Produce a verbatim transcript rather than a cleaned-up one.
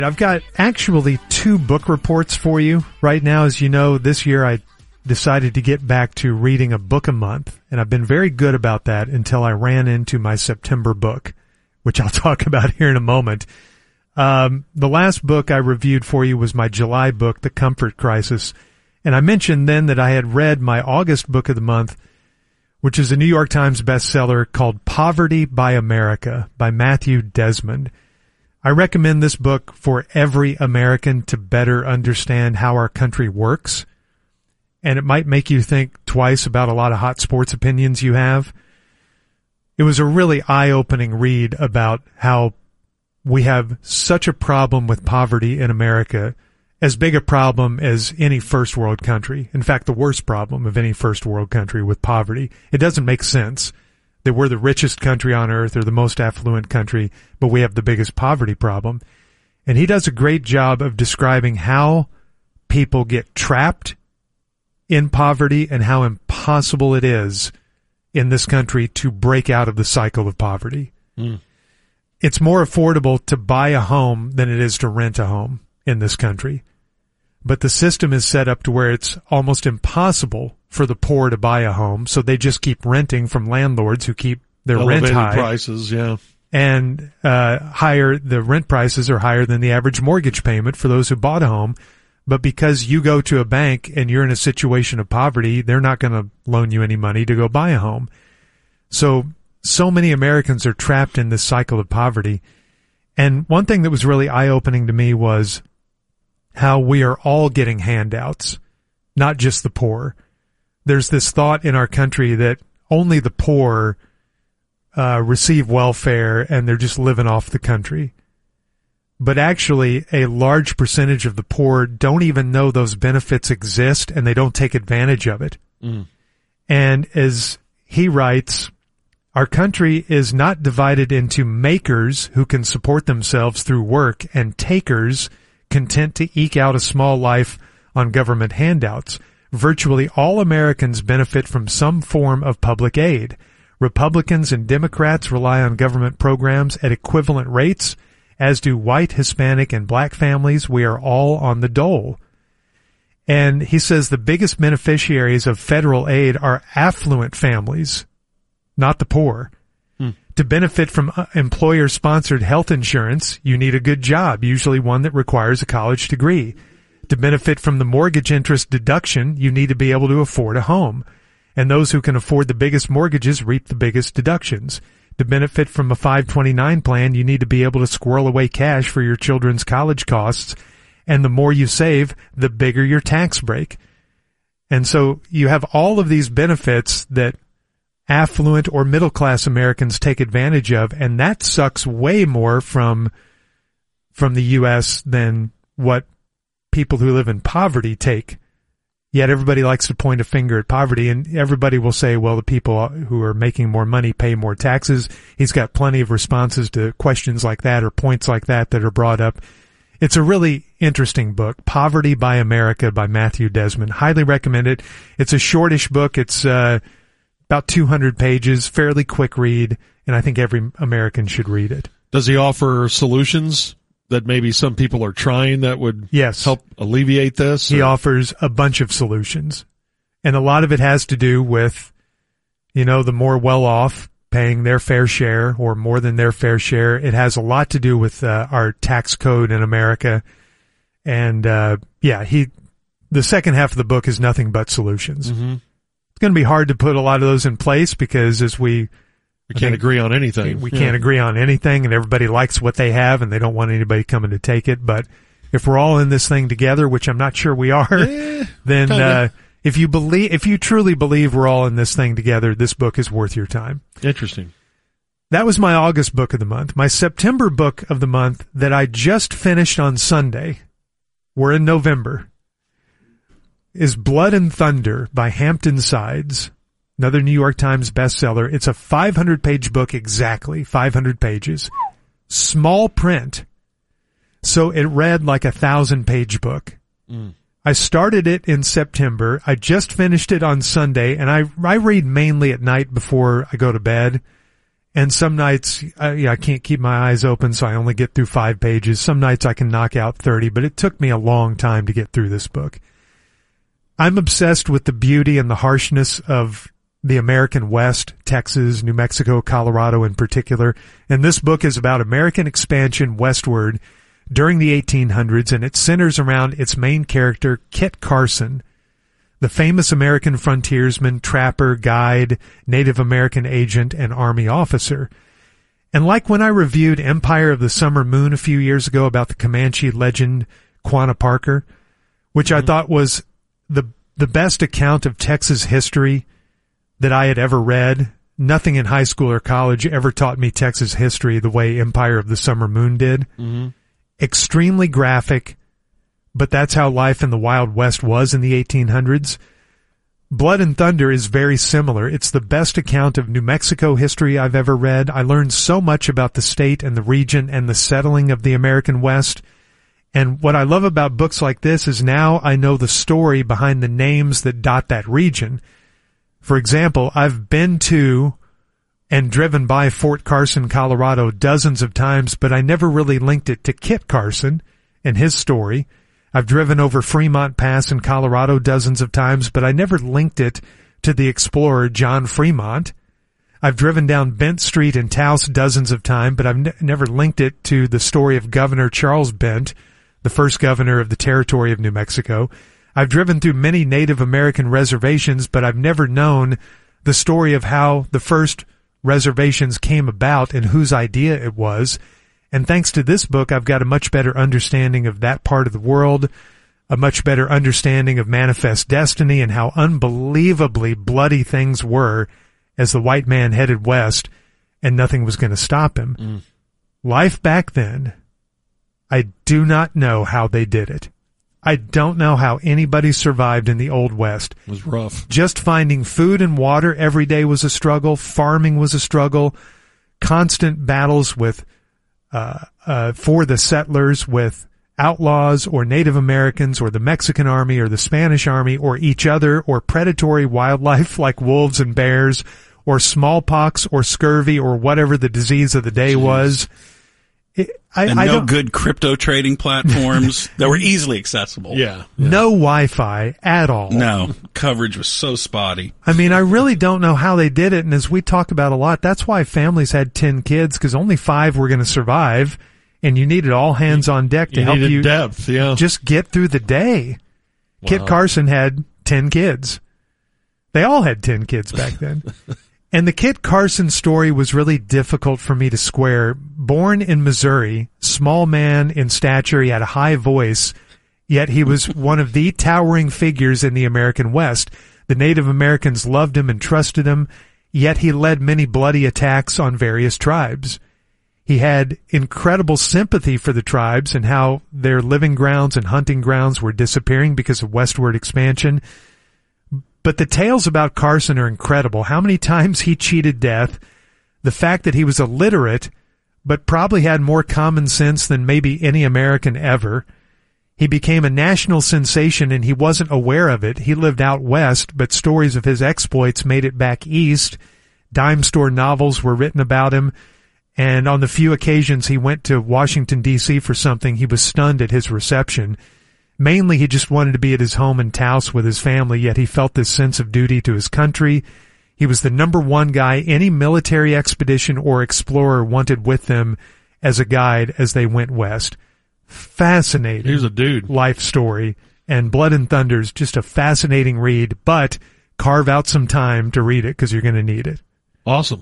I've got actually two book reports for you right now. As you know, this year I decided to get back to reading a book a month, and I've been very good about that until I ran into my September book, which I'll talk about here in a moment. Um, the last book I reviewed for you was my July book, The Comfort Crisis, and I mentioned then that I had read my August book of the month, which is a New York Times bestseller called Poverty by America by Matthew Desmond. I recommend this book for every American to better understand how our country works, and it might make you think twice about a lot of hot sports opinions you have. It was a really eye-opening read about how we have such a problem with poverty in America, as big a problem as any first world country. In fact, the worst problem of any first world country with poverty. It doesn't make sense that we're the richest country on earth or the most affluent country, but we have the biggest poverty problem. And he does a great job of describing how people get trapped in poverty and how impossible it is in this country to break out of the cycle of poverty. Mm. It's more affordable to buy a home than it is to rent a home in this country. But the system is set up to where it's almost impossible for the poor to buy a home, so they just keep renting from landlords who keep their Elevated rent high. prices, yeah. And uh higher, the rent prices are higher than the average mortgage payment for those who bought a home. But because you go to a bank and you're in a situation of poverty, they're not going to loan you any money to go buy a home. So, so many Americans are trapped in this cycle of poverty. And one thing that was really eye-opening to me was how we are all getting handouts, not just the poor. There's this thought in our country that only the poor uh, receive welfare and they're just living off the country. But actually, a large percentage of the poor don't even know those benefits exist and they don't take advantage of it. Mm. And as he writes, our country is not divided into makers who can support themselves through work and takers content to eke out a small life on government handouts. Virtually all Americans benefit from some form of public aid. Republicans and Democrats rely on government programs at equivalent rates, as do white, Hispanic, and black families. We are all on the dole. And he says the biggest beneficiaries of federal aid are affluent families, not the poor. Hmm. To benefit from employer-sponsored health insurance, you need a good job, usually one that requires a college degree. To benefit from the mortgage interest deduction, you need to be able to afford a home. And those who can afford the biggest mortgages reap the biggest deductions. To benefit from a five twenty-nine plan, you need to be able to squirrel away cash for your children's college costs. And the more you save, the bigger your tax break. And so you have all of these benefits that affluent or middle-class Americans take advantage of, and that sucks way more from, from the U S than what people who live in poverty take. Yet everybody likes to point a finger at poverty, and everybody will say, well, the people who are making more money pay more taxes. He's got plenty of responses to questions like that or points like that that are brought up. It's a really interesting book, Poverty by America by Matthew Desmond. Highly recommend it. It's a shortish book. It's uh, about two hundred pages, fairly quick read, and I think every American should read it. Does he offer solutions that maybe some people are trying that would yes. help alleviate this? He or? offers a bunch of solutions. And a lot of it has to do with, you know, the more well-off paying their fair share or more than their fair share. It has a lot to do with uh, our tax code in America. And, uh, yeah, he, the second half of the book is nothing but solutions. Mm-hmm. It's going to be hard to put a lot of those in place because as we We can't agree on anything. We yeah. can't agree on anything, and everybody likes what they have, and they don't want anybody coming to take it. But if we're all in this thing together, which I'm not sure we are, eh, then uh, if you believe, if you truly believe we're all in this thing together, this book is worth your time. Interesting. That was my August book of the month. My September book of the month that I just finished on Sunday, we're in November, is Blood and Thunder by Hampton Sides. Another New York Times bestseller. It's a five hundred page book exactly, five hundred pages. Small print. So it read like a thousand page book. Mm. I started it in September. I just finished it on Sunday, and I, I read mainly at night before I go to bed. And some nights, uh, yeah, I can't keep my eyes open, so I only get through five pages. Some nights I can knock out thirty, but it took me a long time to get through this book. I'm obsessed with the beauty and the harshness of the American West, Texas, New Mexico, Colorado in particular. And this book is about American expansion westward during the eighteen hundreds, and it centers around its main character, Kit Carson, the famous American frontiersman, trapper, guide, Native American agent, and Army officer. And like when I reviewed Empire of the Summer Moon a few years ago about the Comanche legend Quanah Parker, which mm-hmm. I thought was the the best account of Texas history that I had ever read. Nothing in high school or college ever taught me Texas history the way Empire of the Summer Moon did. Mm-hmm. Extremely graphic, but that's how life in the Wild West was in the eighteen hundreds. Blood and Thunder is very similar. It's the best account of New Mexico history I've ever read. I learned so much about the state and the region and the settling of the American West. And what I love about books like this is now I know the story behind the names that dot that region. For example, I've been to and driven by Fort Carson, Colorado dozens of times, but I never really linked it to Kit Carson and his story. I've driven over Fremont Pass in Colorado dozens of times, but I never linked it to the explorer John Fremont. I've driven down Bent Street in Taos dozens of times, but I've ne- never linked it to the story of Governor Charles Bent, the first governor of the territory of New Mexico. I've driven through many Native American reservations, but I've never known the story of how the first reservations came about and whose idea it was. And thanks to this book, I've got a much better understanding of that part of the world, a much better understanding of Manifest Destiny and how unbelievably bloody things were as the white man headed west and nothing was going to stop him. Mm. Life back then, I do not know how they did it. I don't know how anybody survived in the Old West. It was rough. Just finding food and water every day was a struggle. Farming was a struggle. Constant battles with uh, uh, for the settlers with outlaws or Native Americans or the Mexican army or the Spanish army or each other or predatory wildlife like wolves and bears or smallpox or scurvy or whatever the disease of the day Jeez. was. It, I, and I no don't, good crypto trading platforms that were easily accessible. Yeah, yeah. No Wi-Fi at all. No. Coverage was so spotty. I mean, I really don't know how they did it. And as we talk about a lot, that's why families had ten kids, because only five were going to survive. And you needed all hands on deck to you help you depth, yeah. just get through the day. Wow. Kit Carson had ten kids. They all had ten kids back then. And the Kit Carson story was really difficult for me to square. Born in Missouri, small man in stature, he had a high voice, yet he was one of the towering figures in the American West. The Native Americans loved him and trusted him, yet he led many bloody attacks on various tribes. He had incredible sympathy for the tribes and how their living grounds and hunting grounds were disappearing because of westward expansion. But the tales about Carson are incredible. How many times he cheated death, the fact that he was illiterate, but probably had more common sense than maybe any American ever. He became a national sensation and he wasn't aware of it. He lived out west, but stories of his exploits made it back east. Dime store novels were written about him. And on the few occasions he went to Washington, D C for something, he was stunned at his reception. Mainly, he just wanted to be at his home in Taos with his family, yet he felt this sense of duty to his country. He was the number one guy any military expedition or explorer wanted with them as a guide as they went west. Fascinating. Here's a dude. Life story. And Blood and Thunder is just a fascinating read, but carve out some time to read it because you're going to need it. Awesome.